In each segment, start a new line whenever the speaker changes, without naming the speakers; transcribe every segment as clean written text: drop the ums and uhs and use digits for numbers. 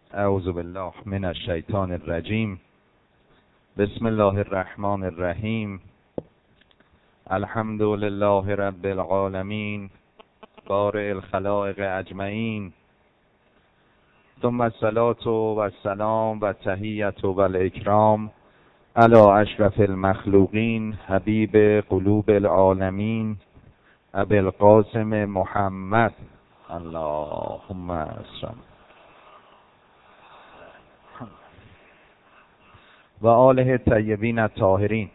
اعوذ بالله من الشیطان الرجیم. بسم الله الرحمن الرحیم. الحمد لله رب العالمین بارئ الخلائق اجمعین، ثم الصلاة و السلام و التحیة و الاکرام علی اشرف المخلوقین حبیب قلوب العالمین ابی القاسم محمد اللهم صل و آله الطیبین الطاهرین.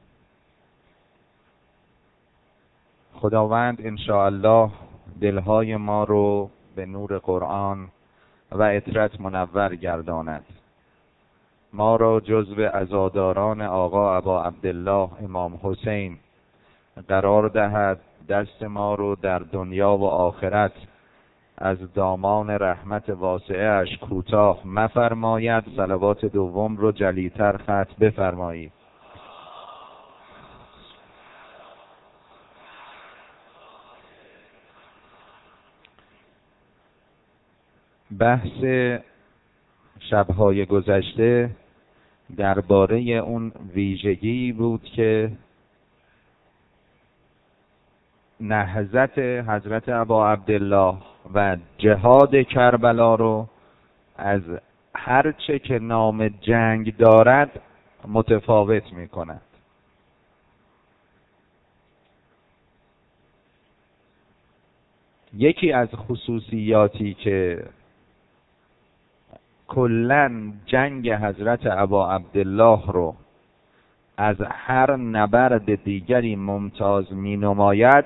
خداوند انشاءالله دلهای ما رو به نور قرآن و عطرت منور گرداند، ما را جزو عزاداران آقا ابا عبدالله امام حسین قرار دهد، دست ما رو در دنیا و آخرت از دامان رحمت واسعه اش کوتاه مفرماید. صلوات دوم رو جلیتر ختم بفرمایید. بحث شبهای گذشته درباره اون ویژگی بود که نهضت حضرت ابا عبدالله و جهاد کربلا رو از هر چه که نام جنگ دارد متفاوت می کند. یکی از خصوصیاتی که کلاً جنگ حضرت ابا عبدالله رو از هر نبرد دیگری ممتاز می نماید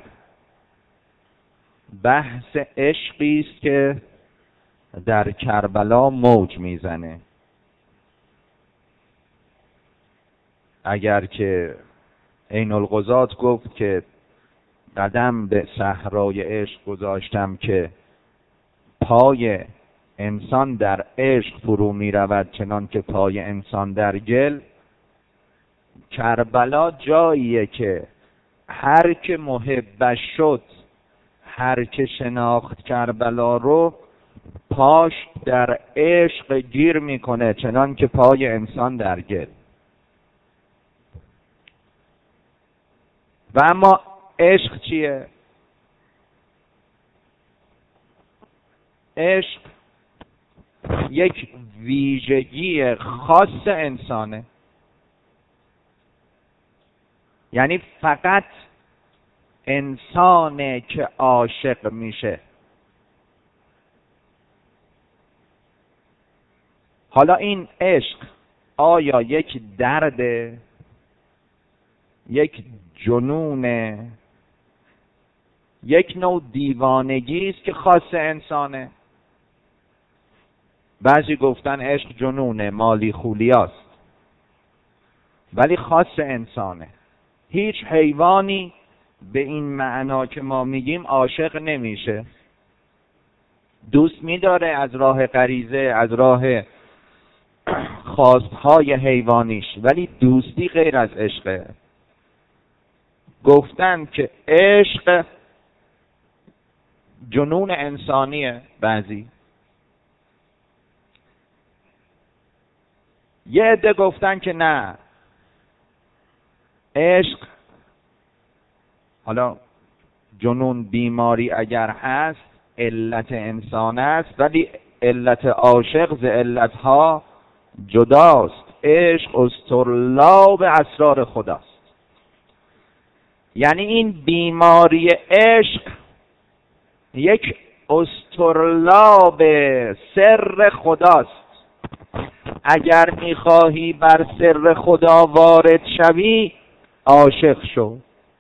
بحث عشقی است که در کربلا موج میزنه. اگر که عین الغزات گفت که قدم به صحرای عشق گذاشتم که پای انسان در عشق فرو می رود چنان که پای انسان در گل، کربلا جاییه که هر که محبش شد، هر که شناخت کربلا رو، پاش در عشق گیر میکنه چنان که پای انسان در گل. و اما عشق چیه؟ عشق یک ویژگی خاص انسانه، یعنی فقط انسانه که عاشق میشه. حالا این عشق آیا یک درده، یک جنونه، یک نوع دیوانگی است که خاص انسانه؟ بعضی گفتن عشق جنونه، مالی خولیاست، ولی خاص انسانه. هیچ حیوانی به این معنا که ما میگیم عاشق نمیشه. دوست میداره از راه غریزه، از راه خواستهای حیوانیش، ولی دوستی غیر از عشقه. گفتن که عشق جنون انسانیه. بعضی یه عده گفتن که نه، عشق حالا جنون بیماری اگر هست علت انسان است، ولی علت عاشق ز علتها جداست. عشق اصطرلاب اسرار خداست. یعنی این بیماری عشق یک اصطرلاب سر خداست. اگر میخواهی بر سر خدا وارد شوی، عاشق شو.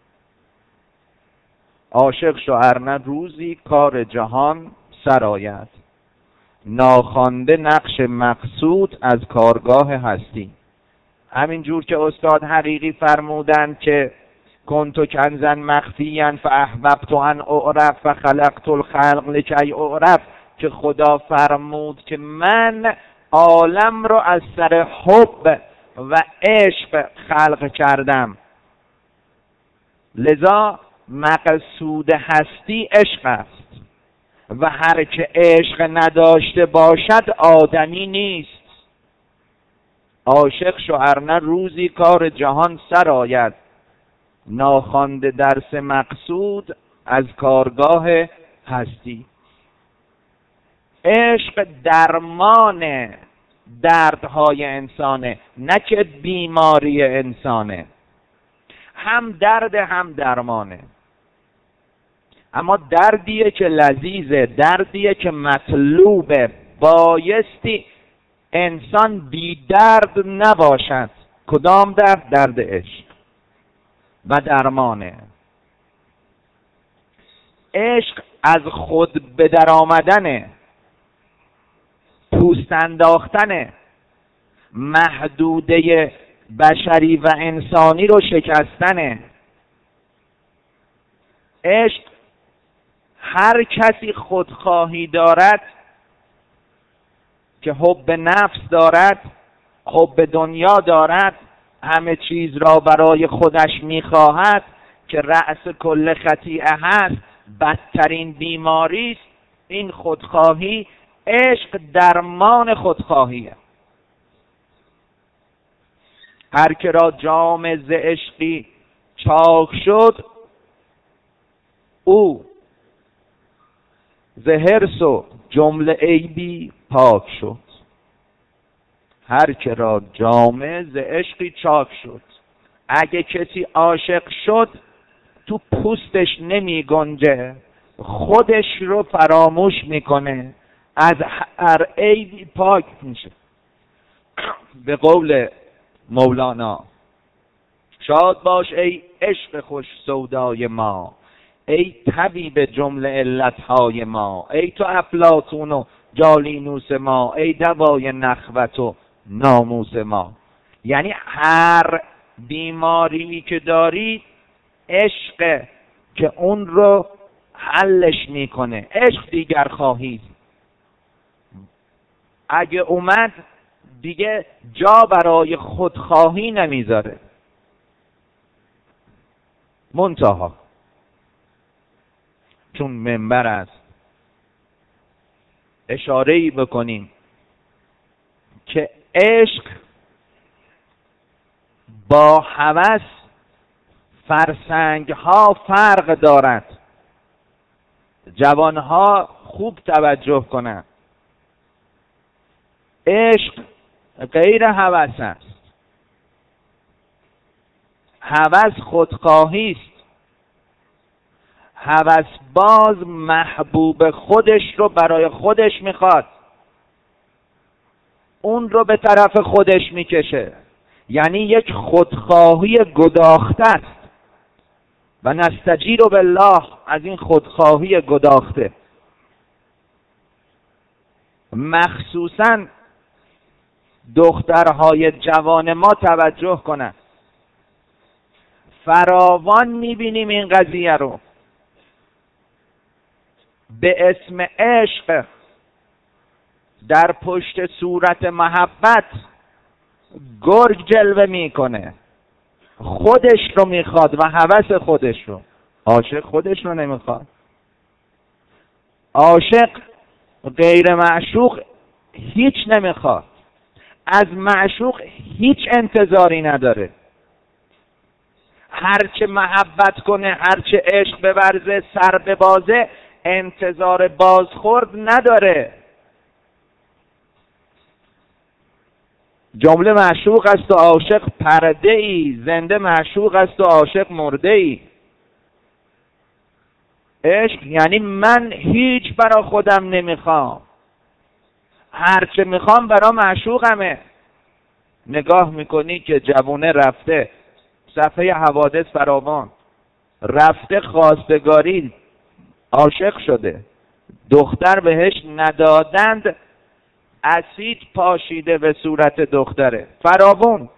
عاشق شو ارنه روزی کار جهان سرآید، ناخوانده نقش مقصود از کارگاه هستی. همین جور که استاد حقیقی فرمودند که کنت کنزا مخفیا فاحببت ان اعرف فخلقت الخلق لکی اعرف، که خدا فرمود که من عالم رو از سر حب و عشق خلق کردم، لذا مقصود هستی عشق است. و هر که عشق نداشته باشد آدمی نیست. عاشق شو ارنه روزی کار جهان سر آید، ناخوانده درس مقصود از کارگاه هستی. عشق درمان دردهای انسانه، نه که بیماری انسانه. هم درد هم درمانه، اما دردیه که لذیذه، دردیه که مطلوبه. بایستی انسان بی درد نباشد. کدام درد؟ درد عشق و درمانه. عشق از خود به در آمدنه، پوست انداختنه، محدوده بشری و انسانی رو شکستنه. عشق هر کسی خودخواهی دارد که حب نفس دارد، حب دنیا دارد، همه چیز را برای خودش میخواهد که رأس کل خطیئه هست، بدترین بیماری است این خودخواهی. عشق درمان خودخواهیه. هر که را جام ز عشقی چاک شد، او ز حرص و جمله عیبی پاک شد. هر که را جام ز عشقی چاک شد. اگه کسی عاشق شد تو پوستش نمی گنجه، خودش رو فراموش میکنه، از هر عیبی پاک میشه. به قول مولانا: شاد باش ای عشق خوش سودای ما، ای طبیب جمله علتهای ما، ای تو افلاطون و جالینوس ما، ای دوای نخوت و ناموس ما. یعنی هر بیماری که داری عشق که اون رو حلش میکنه. عشق دیگر خواهی اگه اومد دیگه جا برای خودخواهی نمیذاره. منتها چون منبر است اشاره‌ای بکنیم که عشق با هوس فرسنگ‌ها فرق دارد. جوانها خوب توجه کنند. عشق غیر هوس است. هوس خودخواهی است. هوس باز محبوب خودش رو برای خودش میخواد، اون رو به طرف خودش میکشه. یعنی یک خودخواهی گداخته است. و نستجیر بالله از این خودخواهی گداخته. مخصوصاً دخترهای جوان ما توجه کنند. فراوان میبینیم این قضیه رو. به اسم عشق در پشت صورت محبت گرگ جلوه میکنه. خودش رو میخواد و هوس خودش رو. عاشق خودش رو نمیخواد. عاشق غیر معشوق هیچ نمیخواد. از معشوق هیچ انتظاری نداره. هرچه محبت کنه، هرچه عشق بورزه، سر ببازه، انتظار بازخورد نداره. جمله معشوق است و عاشق پرده ای، زنده معشوق است و عاشق مرده ای. عشق یعنی من هیچ برا خودم نمیخوام، هرچه میخوام برا معشوقمه. نگاه میکنی که جوونه رفته صفحه حوادث فراوان، رفته خواستگاری، عاشق شده، دختر بهش ندادند، اسید پاشیده به صورت دختره، فراوان.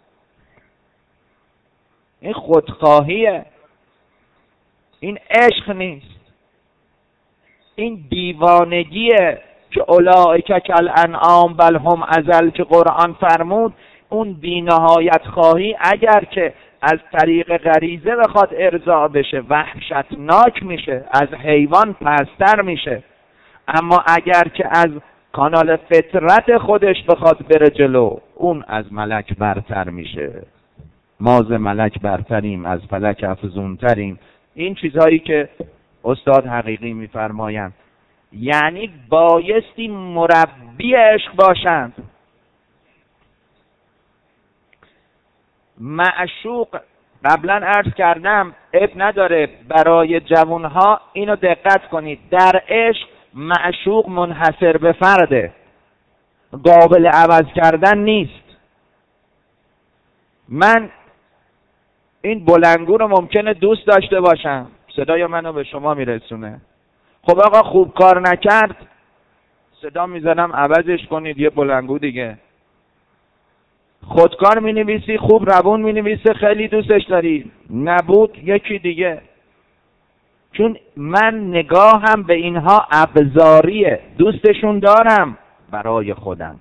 این خودخواهیه، این عشق نیست. این دیوانگیه که اولئک کالانعام بل هم اضل که قرآن فرمود. اون بی‌نهایت خواهی اگر که از طریق غریزه بخواد ارضاء بشه، وحشتناک میشه، از حیوان پستر میشه. اما اگر که از کانال فطرت خودش بخواد بره جلو، اون از ملک برتر میشه. ما ز ملک برتریم، از فلک افزونتریم. این چیزهایی که استاد حقیقی میفرمایند. یعنی بایستی مربی عشق باشند. معشوق، قبلا عرض کردم عیب نداره، برای جوانها اینو دقت کنید، در عشق معشوق منحصر به فرده، قابل عوض کردن نیست. من این بلنگو رو ممکنه دوست داشته باشم، صدای منو به شما میرسونه. خب آقا خوب کار نکرد، صدا میزنم عوضش کنید، یه بلنگو دیگه. خودکار مینویسی، خوب روون مینویسه، خیلی دوستش داری، نبود یکی دیگه. چون من نگاهم به اینها ابزاریه، دوستشون دارم برای خودم،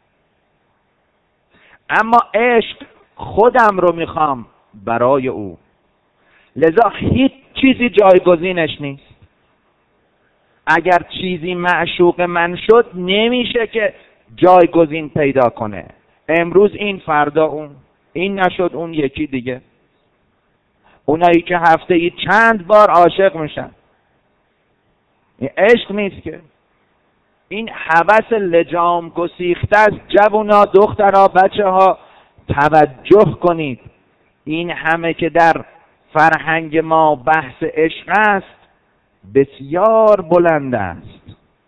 اما عشق خودم رو میخوام برای او. لذا هیچ چیزی جایگزینش نیست. اگر چیزی معشوق من شد، نمیشه که جایگزین پیدا کنه. امروز این، فردا اون، این نشد اون یکی دیگه. اونایی که هفته‌ای چند بار عاشق میشن، این عشق نیست که. این هوس لجام گسیخته است. جوونا، دخترها، بچه ها توجه کنید، این همه که در فرهنگ ما بحث عشق است بسیار بلند است.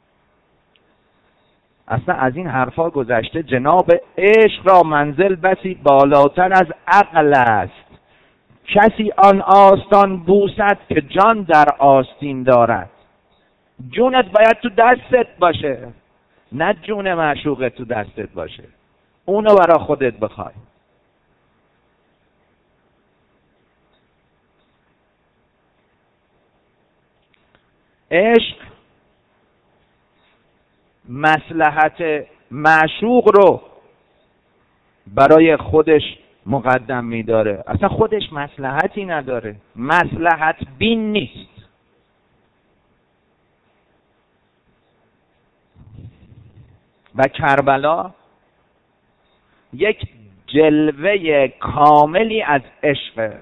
اصلا از این حرفا گذشته. جناب عشق را منزل بسی بالاتر از عقل است. کسی آن آستان بوسد که جان در آستین دارد. جونت باید تو دستت باشه، نه جون معشوقت تو دستت باشه. اونو برا خودت بخوای. عشق مصلحت معشوق رو برای خودش مقدم می‌داره. اصلا خودش مصلحتی نداره، مصلحت بین نیست. و کربلا یک جلوه کاملی از عشق.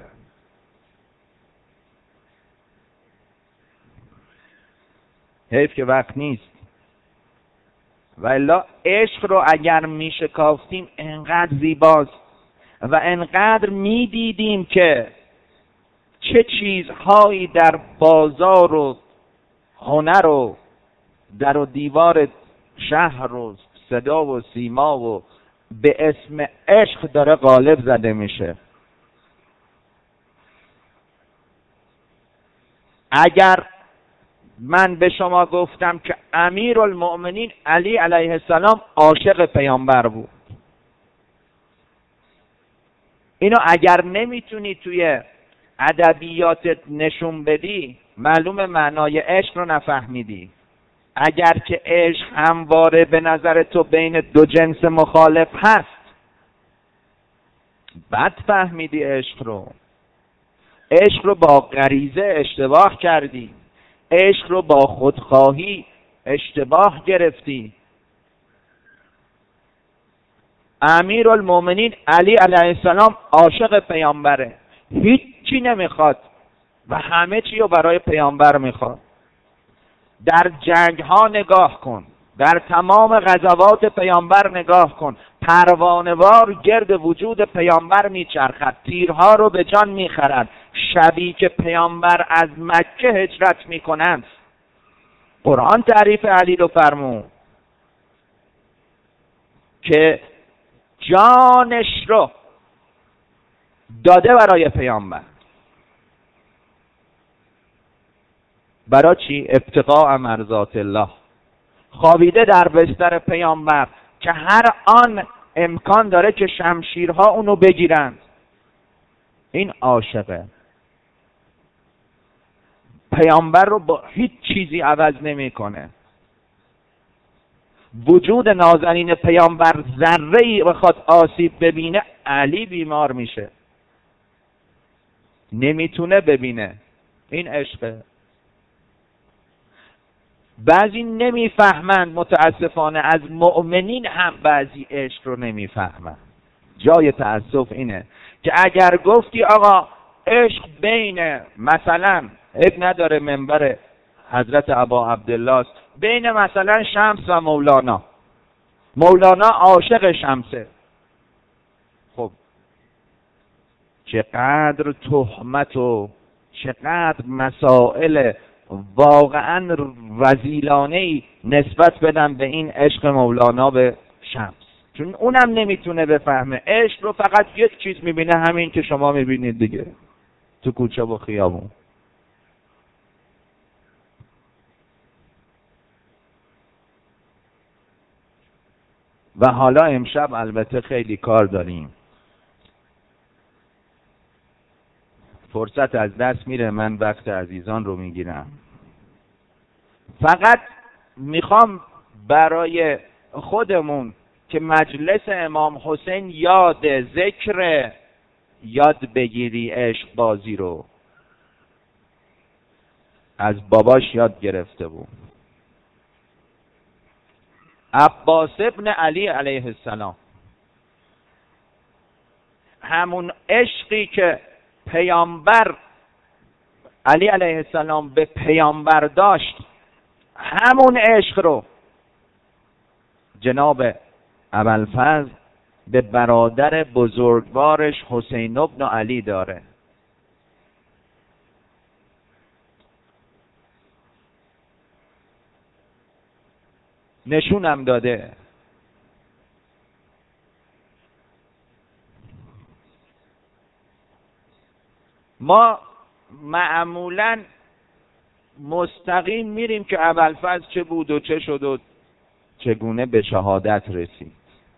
حیف که وقت نیست. و الا عشق رو اگر میشکافتیم انقدر زیباست و انقدر میدیدیم که چه چیزهایی در بازار و هنر و در و دیوار شهر و صدا و سیما و به اسم عشق داره غالب زده میشه. اگر من به شما گفتم که امیرالمؤمنین علی علیه السلام عاشق پیامبر بود، اینو اگر نمیتونی توی ادبیاتت نشون بدی، معلوم معنای عشق رو نفهمیدی. اگر که عشق همواره به نظر تو بین دو جنس مخالف هست، بد فهمیدی عشق رو. عشق رو با غریزه اشتباه کردی، عشق رو با خودخواهی اشتباه گرفتی. امیرالمؤمنین علی علیه السلام عاشق پیامبره، هیچی نمیخواد و همه چی رو برای پیامبر میخواد. در جنگ ها نگاه کن، در تمام غزوات پیامبر نگاه کن، پروانه‌وار گرد وجود پیامبر میچرخد، تیرها رو به جان میخرد. شبی که پیامبر از مکه هجرت میکنند، قرآن تعریف علی رو فرمود که جانش رو داده برای پیامبر. برای چی؟ ابتغاء مرضات الله. خوابیده در بستر پیامبر که هر آن امکان داره که شمشیرها اونو بگیرند. این عاشقه. پیامبر رو با هیچ چیزی عوض نمیکنه. وجود نازنین پیامبر ذره‌ای بخواد آسیب ببینه، علی بیمار میشه، نمیتونه ببینه. این عشقه. بعضی نمیفهمند، متاسفانه از مؤمنین هم بعضی عشق رو نمیفهمند. جای تأسف اینه که اگر گفتی آقا عشق بین مثلا اب نداره منبر حضرت ابا عبدالله است، بین مثلا شمس و مولانا، مولانا عاشق شمسه، خب چقدر تهمت و چقدر مسائل واقعا رذیلانه‌ای نسبت بدن به این عشق مولانا به شمس، چون اونم نمیتونه بفهمه. عشق رو فقط یک چیز میبینه، همین که شما میبینید دیگه تو کوچه و خیابون. و حالا امشب البته خیلی کار داریم، فرصت از دست میره، من وقت عزیزان رو میگیرم. فقط میخوام برای خودمون که مجلس امام حسین یاد بگیری عشق بازی رو از باباش یاد گرفته بود. عباس ابن علی علیه السلام، همون عشقی که پیامبر علی علیه السلام به پیامبر داشت، همون عشق رو جناب ابوالفضل به برادر بزرگوارش حسین ابن علی داره. نشونم داده. ما معمولاً مستقیم میریم که ابوالفضل چه بود و چه شد و چگونه به شهادت رسید.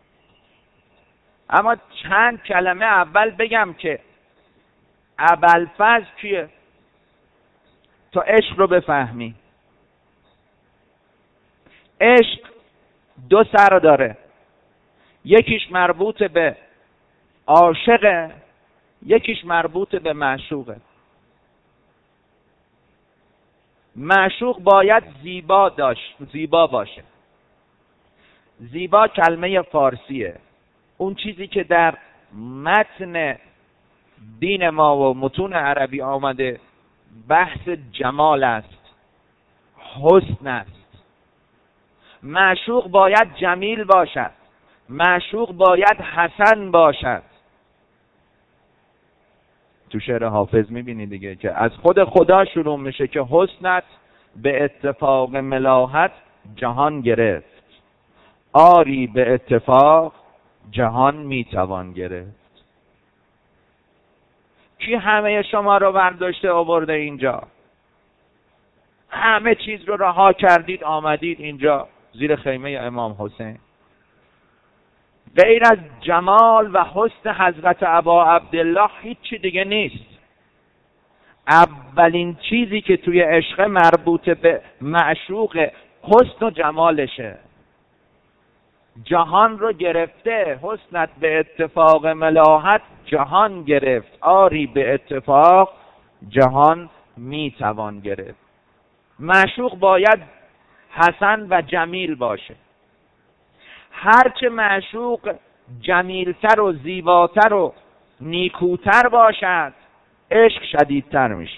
اما چند کلمه اول بگم که ابوالفضل کیه تا عشق رو بفهمی. عشق دو سر داره، یکیش مربوط به عاشقه، یکیش مربوط به معشوقه. معشوق باید زیبا باشه. زیبا کلمه فارسیه، اون چیزی که در متن دین ما و متون عربی آمده بحث جمال است، حسن است. معشوق باید جمیل باشد، معشوق باید حسن باشد. تو شعر حافظ میبینی دیگه که از خود خدا شروع میشه که حسنت به اتفاق ملاحت جهان گرفت، آری به اتفاق جهان میتوان گرفت. کی همه شما رو برداشته آورده اینجا؟ همه چیز رو رها کردید آمدید اینجا زیر خیمه امام حسین. غیر از جمال و حسن حضرت ابا عبدالله هیچی دیگه نیست. اولین چیزی که توی عشق مربوط به معشوق حسن و جمالشه. جهان رو گرفته، حسنت به اتفاق ملاحت جهان گرفت، آری به اتفاق جهان میتوان گرفت. معشوق باید حسن و جمیل باشه. هرچه معشوق جمیلتر و زیباتر و نیکوتر باشد عشق شدیدتر میشه.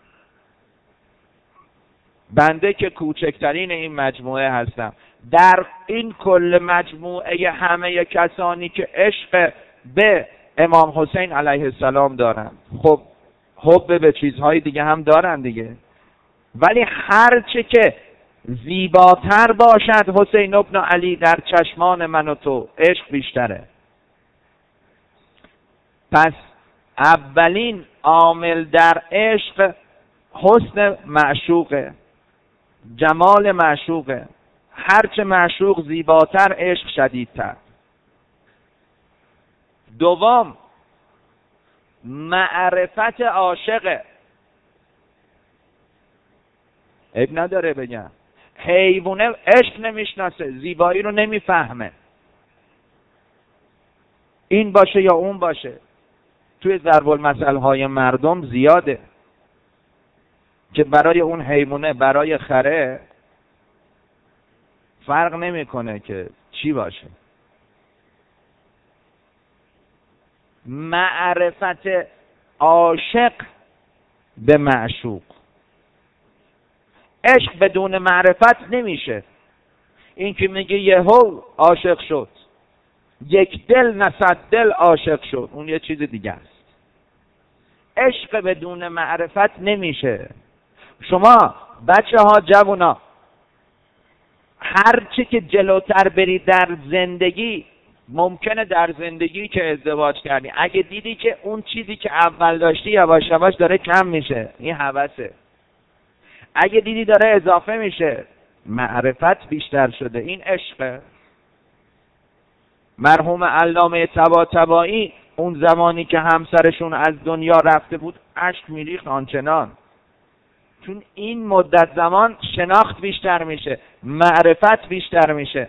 بنده که کوچکترین این مجموعه هستم، در این کل مجموعه همه کسانی که عشق به امام حسین علیه السلام دارن، خب حب به چیزهای دیگه هم دارن دیگه، ولی هرچه که زیباتر باشد حسین ابن علی در چشمان من و تو عشق بیشتره. پس اولین عامل در عشق حسن معشوقه، جمال معشوقه. هرچه معشوق زیباتر عشق شدیدتر. دوم معرفت عاشقه. عیب نداره بگم حیوانه عشق نمیشناسه، زیبایی رو نمیفهمه، این باشه یا اون باشه. توی ضرب المثل های مردم زیاده که برای اون حیوانه، برای خره فرق نمیکنه که چی باشه. معرفت عاشق به معشوق. عشق بدون معرفت نمیشه. این که میگه یهو عاشق شد، یک دل نه صد دل عاشق شد، اون یه چیز دیگه است. عشق بدون معرفت نمیشه. شما بچه ها، جوونا، هر چی که جلوتر برید در زندگی، ممکنه در زندگی که ازدواج کردی اگه دیدی که اون چیزی که اول داشتی یواش یواش داره کم میشه، این هوسه. اگه دیدی داره اضافه میشه، معرفت بیشتر شده، این عشقه. مرحوم علامه طباطبایی اون زمانی که همسرشون از دنیا رفته بود اشک میریخت آنچنان، چون این مدت زمان شناخت بیشتر میشه، معرفت بیشتر میشه.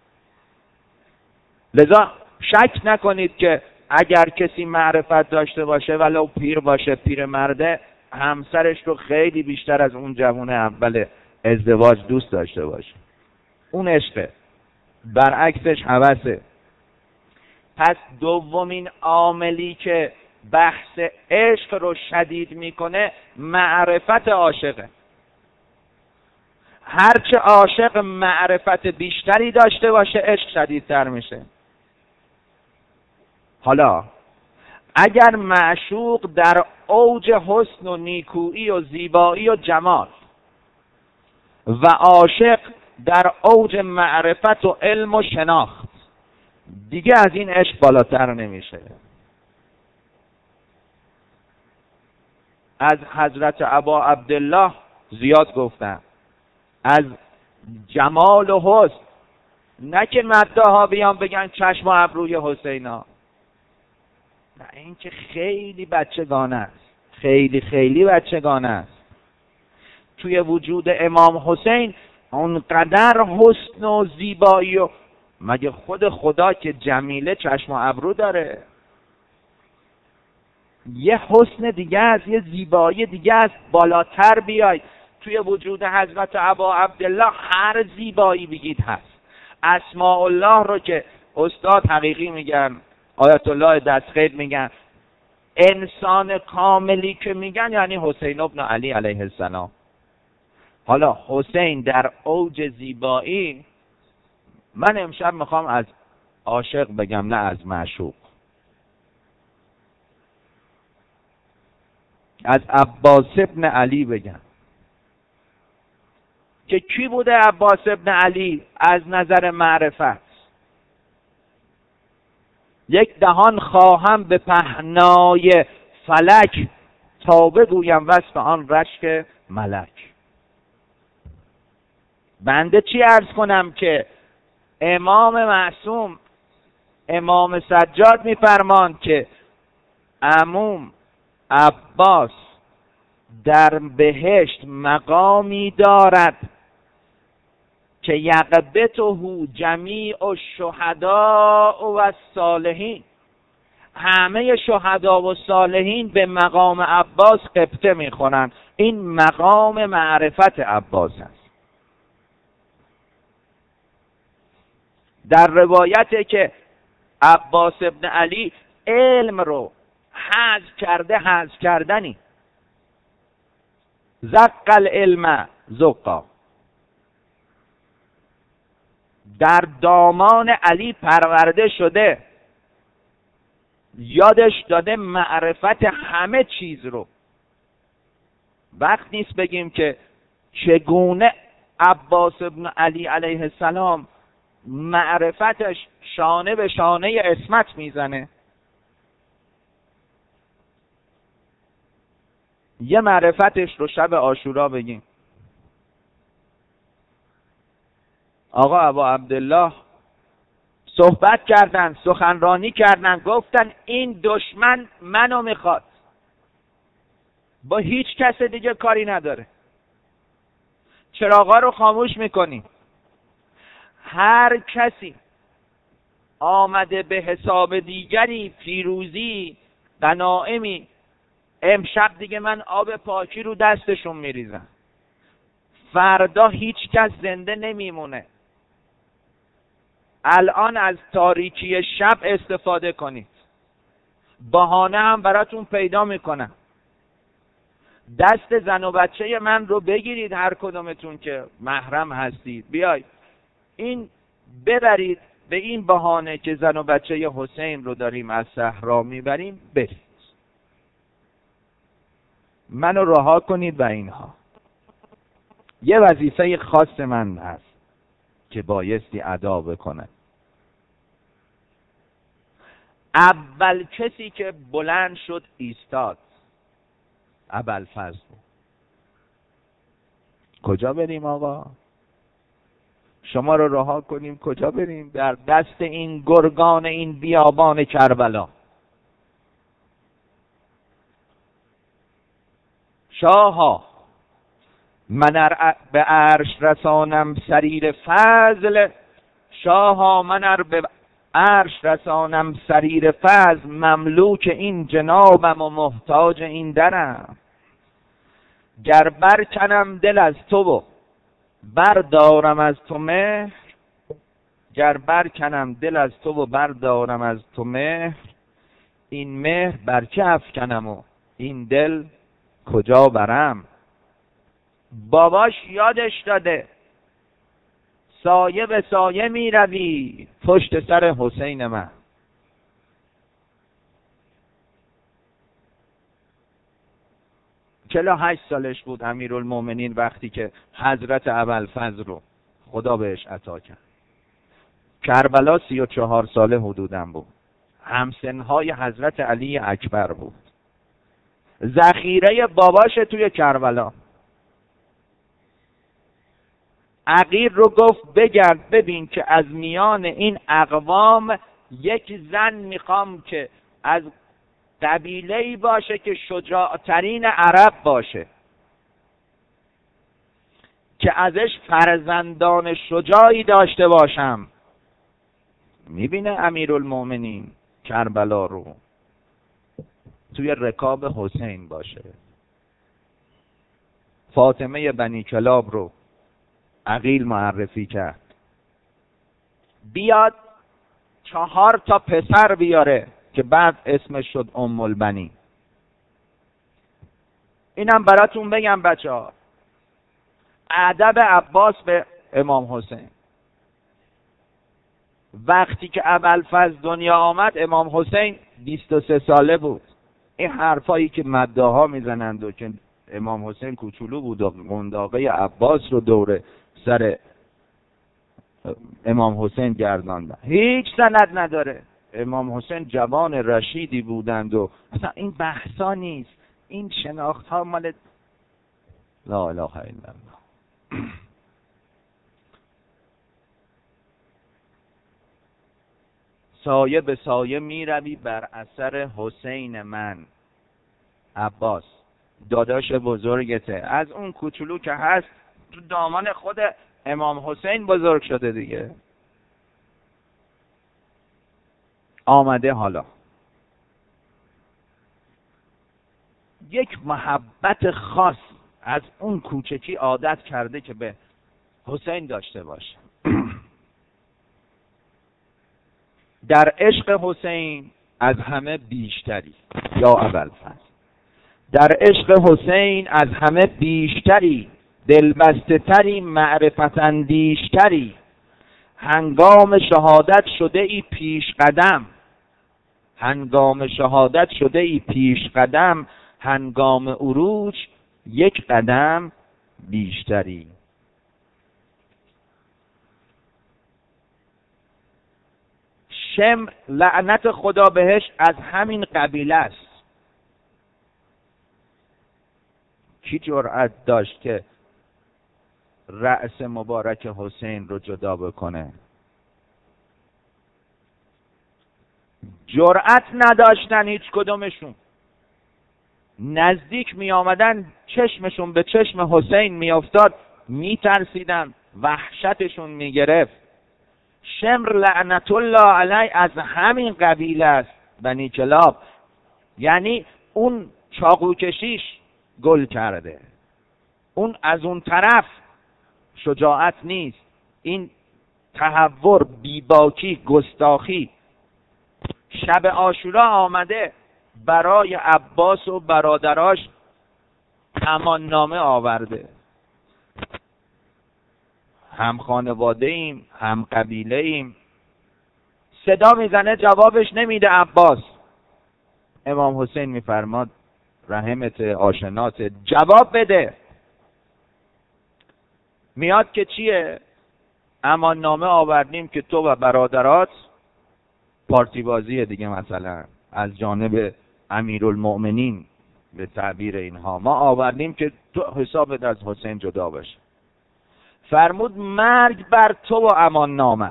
لذا شک نکنید که اگر کسی معرفت داشته باشه ولو پیر باشه، پیر مرده، همسرش رو خیلی بیشتر از اون جوان اول ازدواج دوست داشته باشه. اون عشقه، برعکسش هوسه. پس دومین عاملی که بحث عشق رو شدید میکنه معرفت عاشقه. هرچه عاشق معرفت بیشتری داشته باشه عشق شدیدتر میشه. حالا اگر معشوق در اوج حسن و نیکویی و زیبایی و جمال و عاشق در اوج معرفت و علم و شناخت، دیگه از این عشق بالاتر نمیشه. از حضرت ابا عبدالله زیاد گفتن از جمال و حسن، نه که مداها بیان بگن چشم و ابروی حسینا، نه، این که خیلی بچگانه است، خیلی بچگانه است. توی وجود امام حسین اونقدر حسن و زیبایی، و مگه خود خدا که جمیله چشم و ابرو داره؟ یه حسن دیگه است، یه زیبایی دیگه است. بالاتر بیای توی وجود حضرت ابا عبدالله هر زیبایی بگید هست. اسماء الله رو که استاد حقیقی میگن، آیت الله دستخیل میگن، انسان کاملی که میگن یعنی حسین ابن علی علیه السلام. حالا حسین در اوج زیبایی، من امشب میخوام از عاشق بگم نه از معشوق. از عباس ابن علی بگم که کی بوده عباس ابن علی از نظر معرفت؟ یک دهان خواهم به پهنای فلک، تا بگویم وصف آن رشک ملک. بنده چی عرض کنم که امام معصوم، امام سجاد میفرماند که عموم عباس در بهشت مقامی دارد که یقبته جمیع الشهداء و الصالحین. همه شهدا و صالحین به مقام عباس قبطه میخورند. این مقام معرفت عباس است. در روایته که عباس ابن علی علم رو حذف کردنی، زق العلم زقا، در دامان علی پرورده شده، یادش داده معرفت همه چیز رو. وقت نیست بگیم که چگونه عباس ابن علی علیه السلام معرفتش شانه به شانه عصمت میزنه. یه معرفتش رو شب عاشورا بگیم. آقا ابا عبدالله صحبت کردن، سخنرانی کردن، گفتن این دشمن منو میخواد، با هیچ کس دیگه کاری نداره، چراغا رو خاموش میکنیم، هر کسی آمده به حساب دیگری، پیروزی، غنایمی، امشب دیگه من آب پاکی رو دستشون میریزم، فردا هیچ کس زنده نمیمونه. الان از تاریکی شب استفاده کنید، بهانه هم براتون پیدا میکنم. دست زن و بچه من رو بگیرید، هر کدومتون که محرم هستید بیاید این ببرید، به این بهانه که زن و بچه حسین رو داریم از صحرا میبریم برید، منو رها کنید. و اینها یه وظیفه خاص من هست که بایستی ادا بکنه. اول کسی که بلند شد ایستاد ابوالفضل. کجا بریم آقا؟ شما رو رها کنیم کجا بریم؟ در دست این گرگان این بیابان کربلا. شاها من به عرش رسانم سریر فضل، شاها من به عرش رسانم سریر فضل، مملوک این جنابم و محتاج این درم. گر برکنم دل از تو و بردارم از تو مهر، گر برکنم دل از تو و بردارم از تو مهر، این مهر بر که افکنم و این دل کجا برم. باباش یادش داده سایه به سایه می روی پشت سر حسین من. چلا 8 سالش بود امیرالمومنین وقتی که حضرت ابوالفضل رو خدا بهش عطا کرد. کربلا 34 ساله حدوداً بود، همسنهای حضرت علی اکبر بود، ذخیره باباش توی کربلا. عقیل رو گفت بگرد ببین که از میان این اقوام یک زن میخوام که از قبیله‌ای باشه که شجاعترین عرب باشه، که ازش فرزندان شجاعی داشته باشم. میبینه امیرالمومنین کربلا رو توی رکاب حسین باشه. فاطمه بنی کلاب رو عقیل معرفی کرد بیاد 4 تا پسر بیاره که بعد اسمش شد ام البنین. اینم براتون بگم بچه‌ها، ادب عباس به امام حسین. وقتی که ابوالفضل دنیا آمد امام حسین 23 ساله بود. این حرفایی که مداها میزنند و که امام حسین کوچولو بود و قنداقه عباس رو دور سر امام حسین گرداندن، هیچ سند نداره. امام حسین جوان رشیدی بودند و اصلا این بحثا نیست، این شناخت ها مال لا اله الا الله. سایه به سایه می روی بر اثر حسین من. عباس داداش بزرگته، از اون کوچولو که هست تو دامان خود امام حسین بزرگ شده دیگه. آمده حالا یک محبت خاص از اون کوچکی عادت کرده که به حسین داشته باشه. در عشق حسین از همه بیشتری یا ابوالفضل، در عشق حسین از همه بیشتری، دلبسته تری معرفت اندیشتری، هنگام شهادت شده ای پیش قدم، هنگام شهادت شده ای پیش قدم، هنگام عروج یک قدم بیشتری. شمر لعنت خدا بهش از همین قبیله است. کی جرأت داشت که رأس مبارک حسین رو جدا بکنه؟ جرأت نداشتن هیچ کدومشون. نزدیک می آمدن چشمشون به چشم حسین می افتاد، می ترسیدن، وحشتشون می گرفت. شمر لعنت الله علیه از همین قبیله است، بنی کلاب. یعنی اون چاقو کشیش گل کرده، اون از اون طرف شجاعت نیست، این تهور، بیباکی، گستاخی. شب عاشورا آمده برای عباس و برادراش امان نامه آورده. هم خانواده ایم، هم قبیله ایم. صدا میزنه جوابش نمیده عباس. امام حسین میفرماد رحمت آشنات جواب بده. میاد که چیه؟ امان نامه آوردیم که تو و برادرات پارتی بازی دیگه، مثلا از جانب امیرالمؤمنین به تعبیر اینها، ما آوردیم که تو حسابت از حسین جدا بشه. فرمود مرگ بر تو و امان نامت،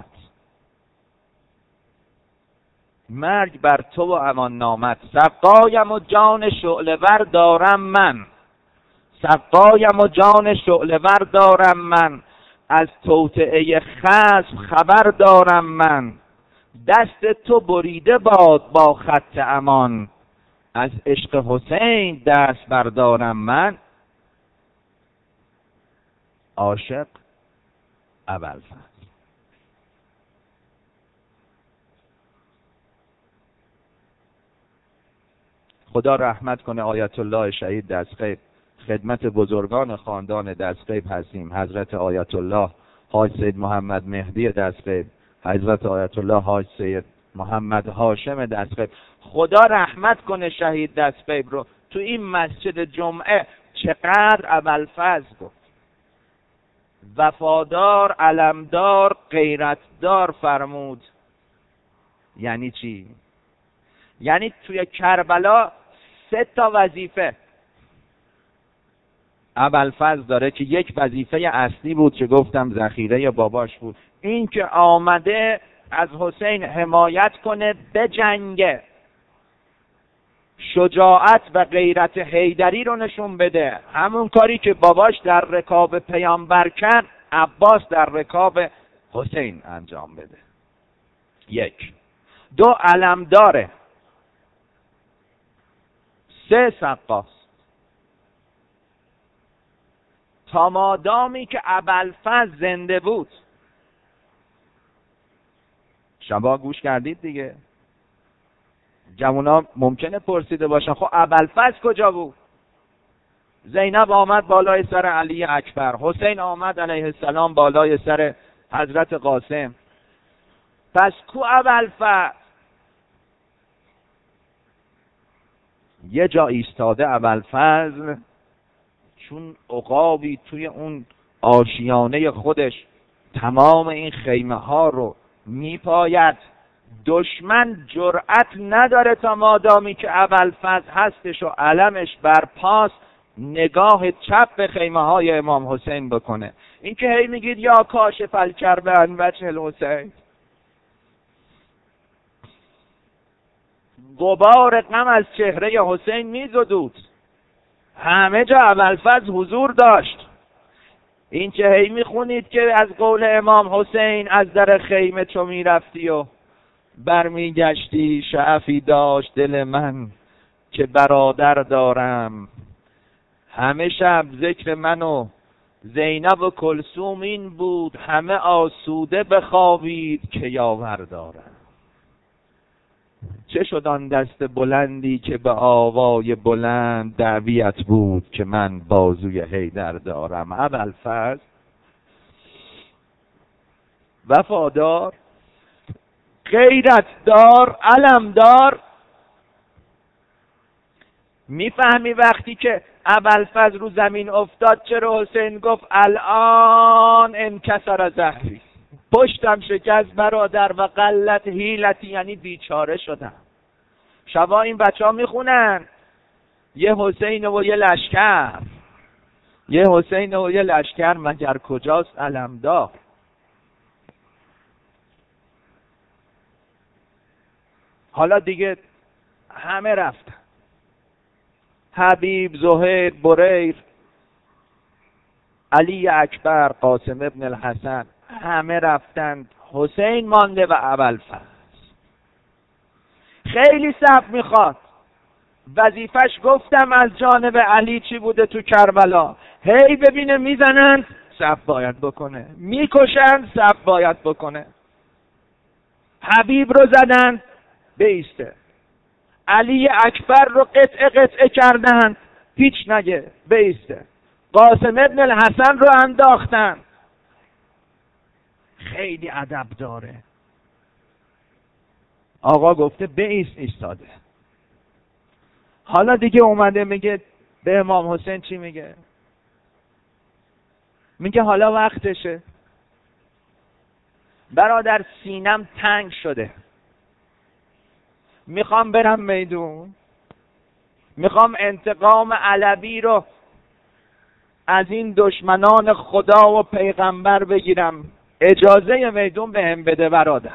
مرگ بر تو و امان نامت. سقایم و جان شعله ور دارم من، سقایم و جان شعله ور دارم من، از توطئه خصم خبر دارم من. دست تو بریده باد با خط امان، از عشق حسین دست بردارم من. عاشق ابوالفضل. خدا رحمت کنه آیت الله شهید دستغیب. خدمت بزرگان خاندان دستغیب هستیم. حضرت آیت الله حاج سید محمد مهدی دستغیب، حضرت آیت الله حاج سید محمد هاشم دستغیب. خدا رحمت کنه شهید دستغیب رو. تو این مسجد جمعه چقدر ابوالفضل گفت. وفادار، علمدار، غیرتدار فرمود. یعنی چی؟ یعنی توی کربلا 3 وظیفه ابوالفضل داره که یک وظیفه اصلی بود که گفتم ذخیره باباش بود، این که آمده از حسین حمایت کنه، بجنگه، شجاعت و غیرت حیدری رو نشون بده. همون کاری که باباش در رکاب پیامبر کرد، عباس در رکاب حسین انجام بده. 1. 2 علمداره. 3 سقاس. تا مادامی که ابوالفضل زنده بود. شما گوش کردید دیگه. جوونا ممکنه پرسیده باشن خب ابوالفضل کجا بود؟ زینب آمد بالای سر علی اکبر، حسین آمد علیه السلام بالای سر حضرت قاسم. پس کو ابوالفضل؟ یه جا ایستاده ابوالفضل، چون عقابی توی اون آشیانه خودش تمام این خیمه ها رو میپاید. دشمن جرأت نداره تا مادامی که ابوالفضل هستش و علمش بر پاست نگاه چپ به خیمه های امام حسین بکنه. این که هی میگید یا کاشف الکرب عن وجه الحسین، غبار غم از چهره حسین میزدود. همه جا ابوالفضل حضور داشت. این که هی میخونید که از قول امام حسین از در خیمه چو میرفتی و برمیگشتی، شعفی داشت دل من که برادر دارم. همه شب ذکر من و زینب و کلثوم این بود، همه آسوده بخوابید که یاور دارم. چه شد آن دست بلندی که به آوای بلند دعویت بود که من بازوی حیدر دارم. ابوالفضل وفادار، غیرتدار، علمدار. میفهمی وقتی که ابوالفضل رو زمین افتاد چرا حسین گفت الان انکسر ظهری، پشتم شکست برادر و قلت حیلتی، یعنی بیچاره شدم. شبا این بچه ها میخونن یه حسین و یه لشکر، یه حسین و یه لشکر مگر کجاست علمدار. حالا دیگه همه رفتن، حبیب، زهیر، بریر، علی اکبر، قاسم ابن الحسن، همه رفتند. حسین مانده و ابوالفضل. خیلی صبر میخواد. وظیفش گفتم از جانب علی چی بوده تو کربلا. هی ببینه میزنند صف باید بکنه، میکشن صف باید بکنه. حبیب رو زدن بیسته، علی اکبر رو قطعه کردن هیچ نگه بیسته، قاسم ابن الحسن رو انداختن. خیلی ادب داره. آقا گفته بیست، ایستاده. حالا دیگه اومده میگه به امام حسین چی میگه؟ میگه حالا وقتشه برادر، سینم تنگ شده، میخوام برم میدون، میخوام انتقام علوی رو از این دشمنان خدا و پیغمبر بگیرم، اجازه میدون به هم بده برادر.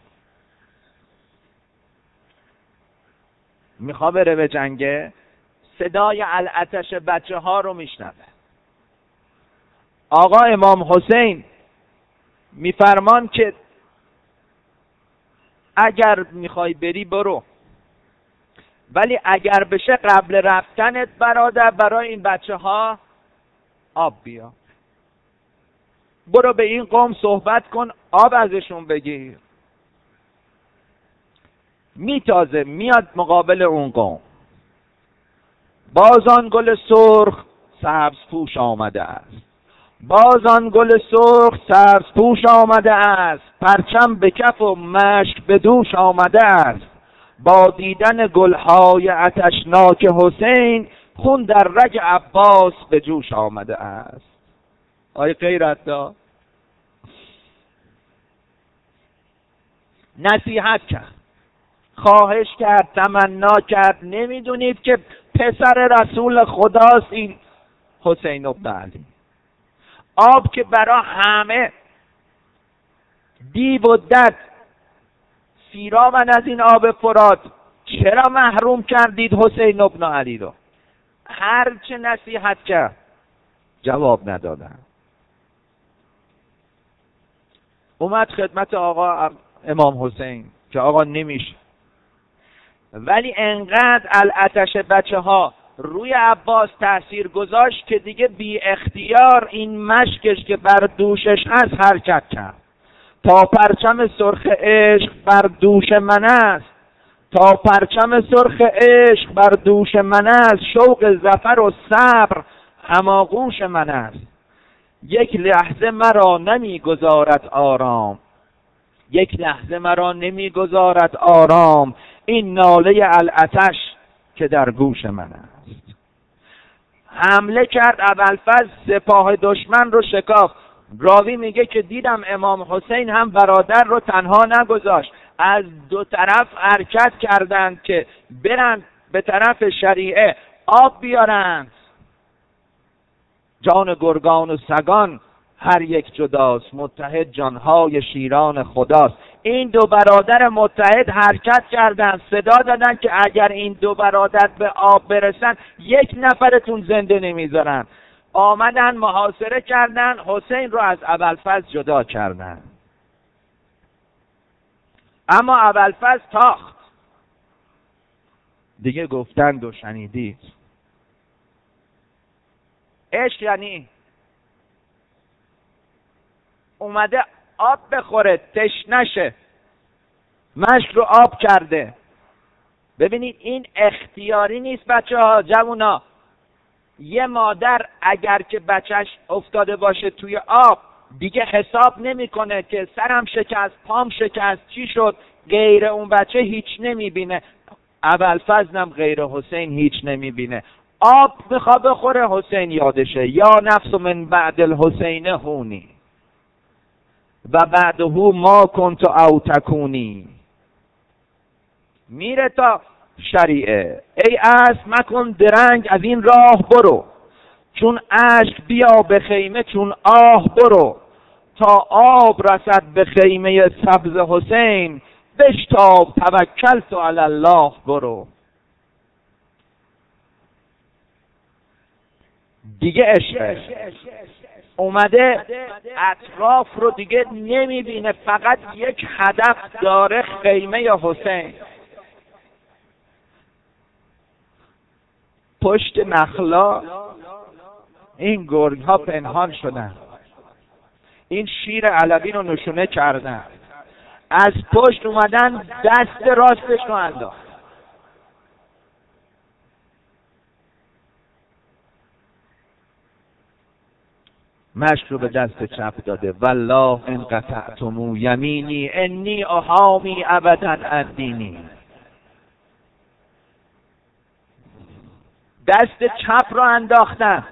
میخوا بره به جنگه، صدای العتش بچه ها رو میشنوه. آقا امام حسین میفرمان که اگر میخوای بری برو، ولی اگر بشه قبل رفتنت برادر برای این بچه ها آب بیا، برو به این قوم صحبت کن، آب ازشون بگیر. میتازه میاد مقابل اون قوم، بازان گل سرخ سبز پوش آمده است، بازان گل سرخ سبز پوش آمده است، پرچم به کف و مشک به دوش آمده است، با دیدن گلهای آتشناک حسین خون در رگ عباس به جوش آمده است. آی غیرت دار نصیحت کرد، خواهش کرد، تمنا کرد. نمیدونید که پسر رسول خداست این حسین ابن علی؟ آب که برا همه دیو و دد سیرامن از این آب فرات، چرا محروم کردید حسین ابن علی رو؟ هر چه نصیحت کرد جواب ندادن. اومد خدمت آقا امام حسین که آقا نمیشه، ولی انقدر العتش بچه ها روی عباس تأثیر گذاشت که دیگه بی اختیار این مشکش که بر دوشش هست حرکت کرد. تا پرچم سرخ عشق بر دوش من است، تا پرچم سرخ عشق بر دوش من است، شوق ظفر و صبر هماغوش من است. یک لحظه مرا نمیگذارد آرام، یک لحظه مرا نمیگذارد آرام، این ناله العتش که در گوش من است. حمله کرد ابوالفضل، سپاه دشمن رو شکافت. راوی میگه که دیدم امام حسین هم برادر رو تنها نگذاشت، از دو طرف حرکت کردند که برند به طرف شریعه آب بیارند. جان گرگان و سگان هر یک جداست، متحد جانهای شیران خداست. این دو برادر متحد حرکت کردند، صدا دادن که اگر این دو برادر به آب برسن یک نفرتون زنده نمیذارن. آمدن محاصره کردن، حسین رو از ابوالفضل جدا کردن. اما ابوالفضل تاخت. دیگه گفتند و شنیدید. عشق یعنی اومده آب بخوره تشنشه، مشک رو آب کرده. ببینید این اختیاری نیست بچه ها، جوونا. یه مادر اگر که بچهش افتاده باشه توی آب دیگه حساب نمیکنه که سرم شکست، پام شکست، چی شد، غیر اون بچه هیچ نمیبینه. ابوالفضل هم غیر حسین هیچ نمیبینه. آب میخواد بخوره، حسین یادشه یا نفس من بعد الحسین هونی و بعده ما کنت او تکونی. میره تا شریعه، ای اسب مکن درنگ از این راه برو، چون اشک بیا به خیمه چون آه برو، تا آب رسد به خیمه سبز حسین، بشتاب توکلت علی الله برو. دیگه عشق اومده اطراف رو دیگه نمیبینه، فقط یک هدف داره، خیمه حسین. پشت نخلا این گرگ ها پنهان شدن. این شیر علوی رو نشونه کردن، از پشت اومدن دست راستش رو انداخت. مشک رو به دست چپ داده. والله ان قطعتم یمینی انی احامی ابدا عن دینی. دست چپ رو انداختن،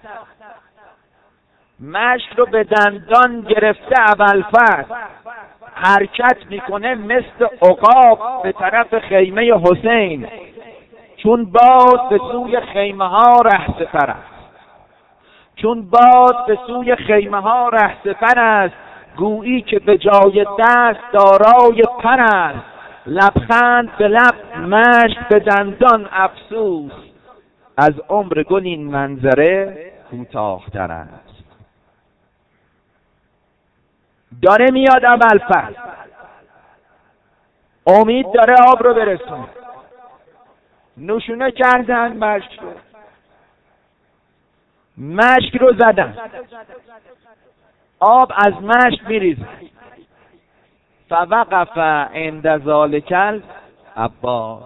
مشک رو به دندان گرفته. ابوالفضل حرکت میکنه مثل عقاب به طرف خیمه حسین، چون باد به سوی خیمه ها رهسپر است. چون باد به سوی خیمه ها رهسپر است، گویی که به جای دست دارای پر است. لبخند به لب، مشک به دندان، افسوس از عمر گل این منظره کوتاه‌تر است. داره میاد ابوالفضل، امید داره آب رو برسونه. نشونه کردن مشک رو زدن، آب از مشک میریزه. فوقف عند ذلک العباس،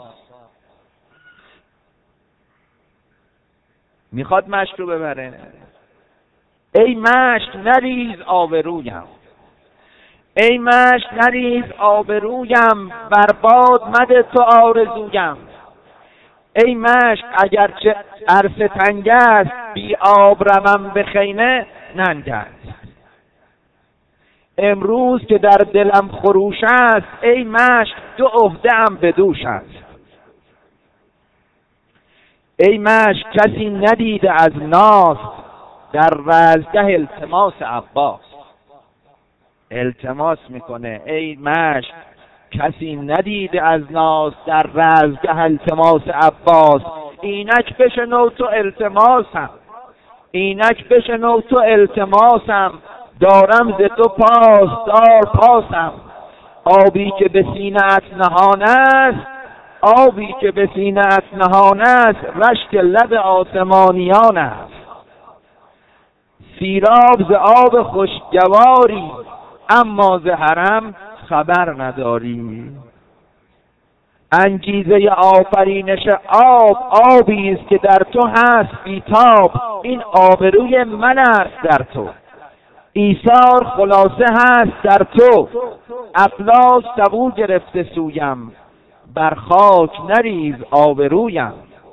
میخواد مشک رو ببره. ای مشک نریز آبرویم، ای مشک نریز آبرویم، برباد مده تو آرزویم. ای مشک اگرچه عرصه تنگ است، بی آب روم به خیمه ننگ است. امروز که در دلم خروش است، ای مشک دو عهده ام به دوش است. ای مشک کسی ندیده از ناس، در رزگه التماس عباس. التماس میکنه ای مشک کسی ندیده از ناس، در رزگه التماس عباس. اینک بشنو تو التماسم، اینک بشنو تو التماسم، دارم ز تو پاسدار پاسم. آبی که به سینه ات نهان است، آبی که به سینه ات نهان است، رشک لب آسمانیان است. سیراب ز آب خوشگواری، اما ز حرم خبر نداری. انگیزه آفرینش آب، آبی است که در تو هست بیتاب. این آبروی من است در تو، ایثار خلاصه هست در تو. افلاس سبو گرفته سویم، بر خاک نریز آبرویم.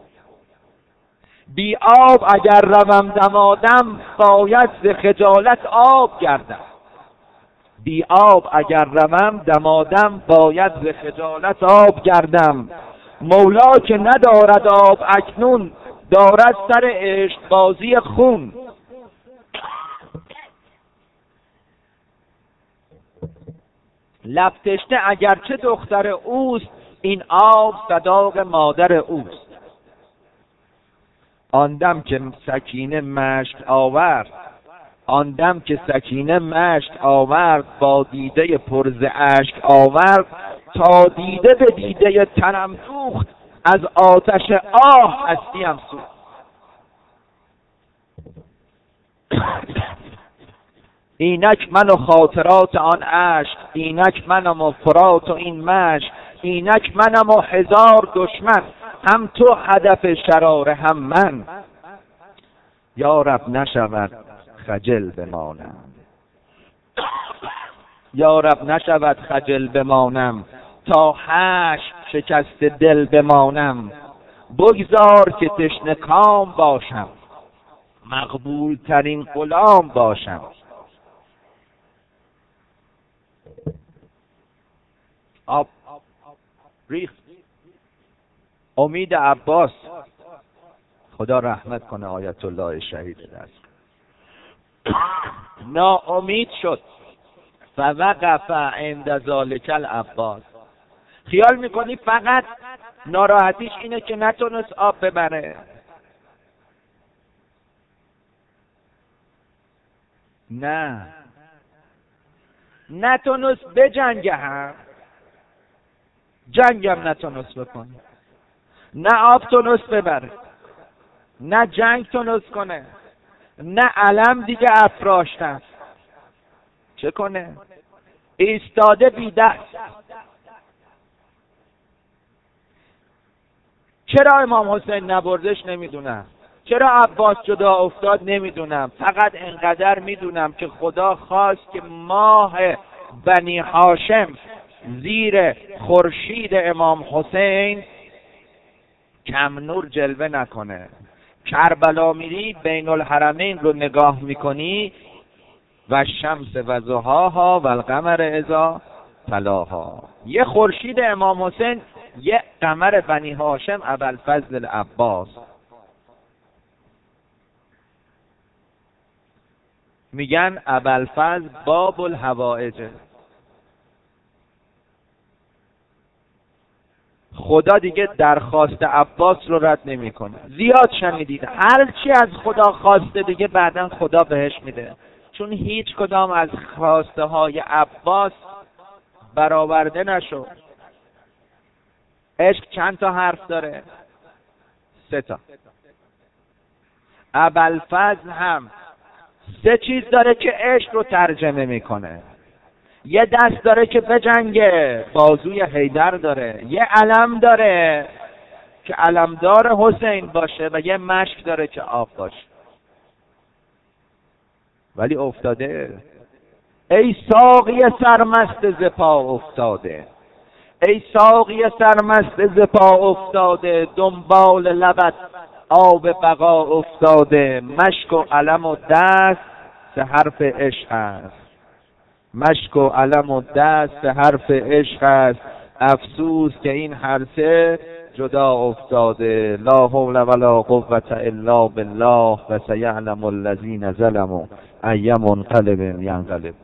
بی آب اگر روم دمادم، باید ز خجالت آب گردم. بی آب اگر روم دمادم، باید ز خجالت آب گردم. مولا که ندارد آب اکنون، دارد سر عشق بازی خون. لب تشنه اگرچه دختر اوست، این آب صداق مادر اوست. آن دم که سکینه مشک آورد، آن دم که سکینه مشک آورد، با دیده پر ز اشک آورد. تا دیده به دیده تنم دوخت، از آتش آه هستیم سوخت. اینک من و خاطرات آن عشق، اینک منم و فرات و این مشک. اینک منم و هزار دشمن، هم تو هدف شراره هم من. یا رب نشود خجل بمانم، یا رب نشود خجل بمانم، تا حشر شکست دل بمانم. بگذار که تشنه کام باشم، مقبول ترین غلام باشم. آب ریخت. امید عباس، خدا رحمت کنه آیت الله شهید دست، ناامید شد. فوقف عند ذلک العباس. خیال میکنی فقط ناراحتیش اینه که نتونست آب ببره؟ نه، نتونست بجنگه، هم جنگم نتونست بکنه. نه آب تونست ببره، نه جنگ تونست کنه، نه علم دیگه افراشتن. چه کنه؟ ایستاده بی دست. چرا امام حسین نبردش نمیدونم، چرا عباس جدا افتاد نمیدونم، فقط انقدر میدونم که خدا خواست که ماه بنی هاشم زیر خورشید امام حسین کم نور جلوه نکنه. کربلا میری بین الحرمین رو نگاه میکنی و شمس و ضحاها و القمر اذا تلاها، یه خورشید امام حسین، یه قمر بنی هاشم ابوالفضل العباس. میگن ابوالفضل باب الحوائج. خدا دیگه درخواست عباس رو رد نمیکنه. زیاد شنیدید هر چی از خدا خواسته دیگه بعداً خدا بهش میده، چون هیچ کدام از خواسته های عباس برآورده نشد. عشق چند تا حرف داره؟ 3 تا. ابوالفضل هم 3 چیز داره که عشق رو ترجمه میکنه. یه دست داره که بجنگه، بازوی حیدر داره. یه علم داره که علمدار حسین باشه و یه مشک داره که آب باشه. ولی افتاده. ای ساقی سرمست ز پا افتاده، ای ساقی سرمست ز پا افتاده، دنبال لبت آب بقا افتاده. مشک و علم و دست به حرف عشق است، مشک و علم و دست به حرف عشق است. افسوس که این هر 3 جدا افتاده. لا حول ولا قوة الا بالله و سیعلم الذین ظلموا ای منقلب ینقلب.